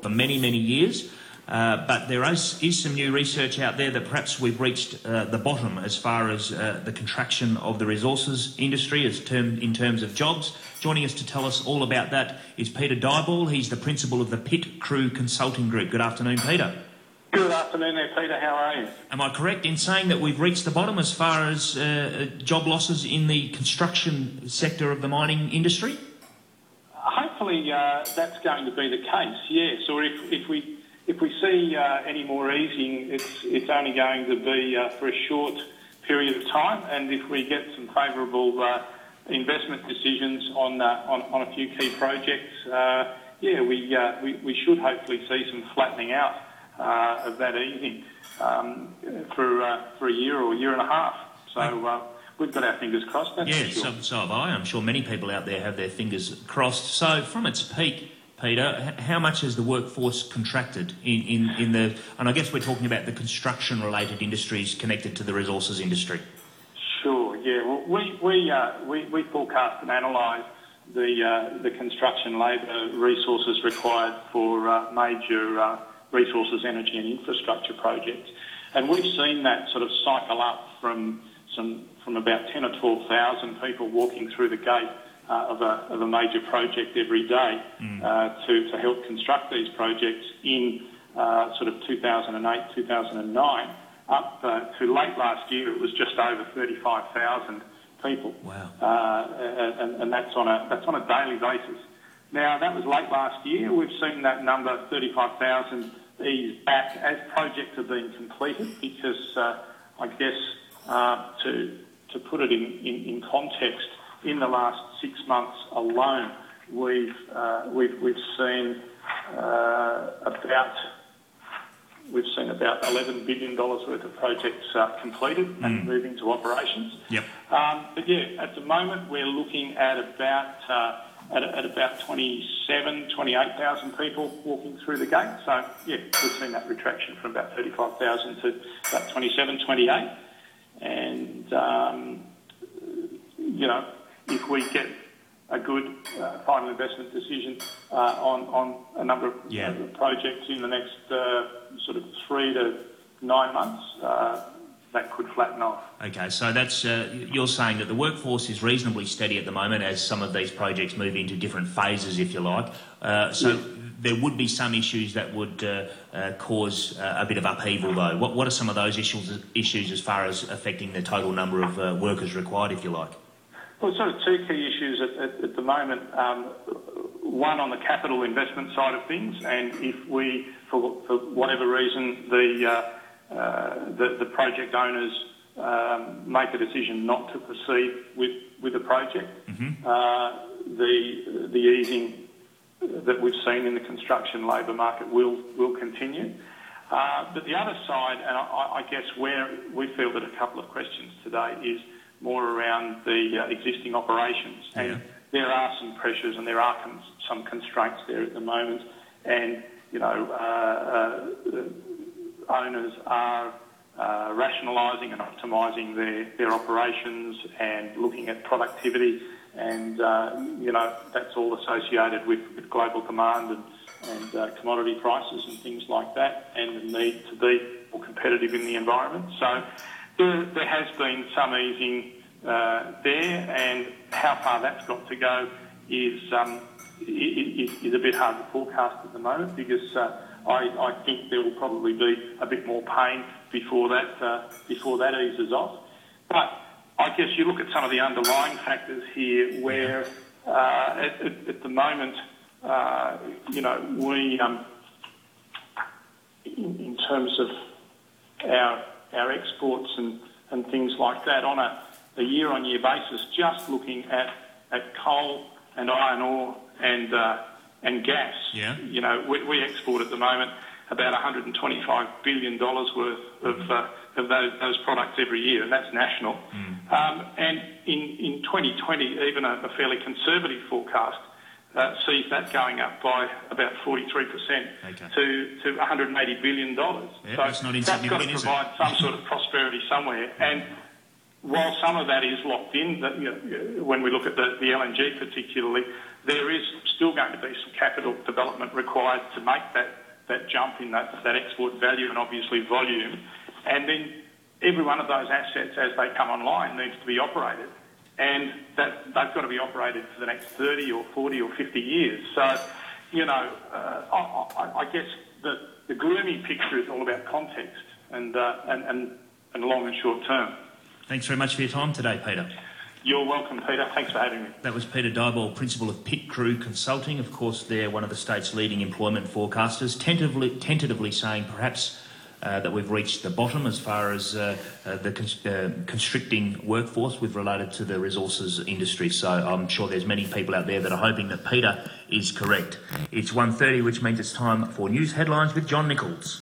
for many, many years. But there is some new research out there that perhaps we've reached the bottom as far as the contraction of the resources industry in terms of jobs. Joining us to tell us all about that is Peter Diboll. He's the principal of the Pit Crew Consulting Group. Good afternoon, Peter. Good afternoon there, Peter. How are you? Am I correct in saying that we've reached the bottom as far as job losses in the construction sector of the mining industry? Hopefully that's going to be the case, yes. Or if we see any more easing, it's only going to be for a short period of time. And if we get some favourable investment decisions on a few key projects, we should hopefully see some flattening out of that easing for a year or a year and a half. So we've got our fingers crossed. That's for sure. So have I. I'm sure many people out there have their fingers crossed. So from its peak, Peter, how much has the workforce contracted in the... And I guess we're talking about the construction-related industries connected to the resources industry. Sure, yeah. Well, we forecast and analyse the construction labour resources required for major resources, energy and infrastructure projects. And we've seen that sort of cycle up from about 10 or 12,000 people walking through the gate of a major project every day to help construct these projects in sort of 2008, 2009, up to late last year it was just over 35,000 people. Wow. And that's on a daily basis. Now, that was late last year. We've seen that number, 35,000, ease back as projects are being completed because, I guess, to put it in context, in the last 6 months alone, we've seen about $11 billion worth of projects completed and moving to operations. Yep. But yeah, at the moment we're looking at about 28,000 people walking through the gate. So yeah, we've seen that retraction from about 35,000 to about 27, 28. And if we get a good final investment decision on a number of projects in the next sort of 3 to 9 months, that could flatten off. Okay, so that's you're saying that the workforce is reasonably steady at the moment as some of these projects move into different phases, if you like. There would be some issues that would cause a bit of upheaval, though. What are some of those issues as far as affecting the total number of workers required, if you like? Well, sort of two key issues at the moment. One on the capital investment side of things, and if we, for whatever reason, the project owners make a decision not to proceed with the project, the easing that we've seen in the construction labour market will continue. But the other side, and I guess where we feel that a couple of questions today is more around the existing operations. And there are some pressures and there are some constraints there at the moment. And, owners are rationalising and optimising their operations and looking at productivity. And, that's all associated with global demand and commodity prices and things like that, and the need to be more competitive in the environment. So there has been some easing there, and how far that's got to go is a bit hard to forecast at the moment because I think there will probably be a bit more pain before that eases off. But I guess you look at some of the underlying factors here where at the moment, we in terms of our exports and things like that on a year-on-year basis, just looking at coal and iron ore and gas. Yeah. We export at the moment about $125 billion worth of those products every year, and that's national. And in 2020, even a fairly conservative forecast sees that going up by about 43% to $180 billion. Yeah, that's not insignificant, is it? That's got to provide some sort of prosperity somewhere. And while some of that is locked in, when we look at the LNG particularly, there is still going to be some capital development required to make that jump in that export value and obviously volume. And then every one of those assets, as they come online, needs to be operated. And they've got to be operated for the next 30 or 40 or 50 years. So, I guess the gloomy picture is all about context and long and short term. Thanks very much for your time today, Peter. You're welcome, Peter. Thanks for having me. That was Peter Diboll, Principal of Pit Crew Consulting. Of course, they're one of the state's leading employment forecasters, tentatively saying perhaps that we've reached the bottom as far as the constricting workforce with related to the resources industry. So I'm sure there's many people out there that are hoping that Peter is correct. It's 1:30, which means it's time for news headlines with John Nichols.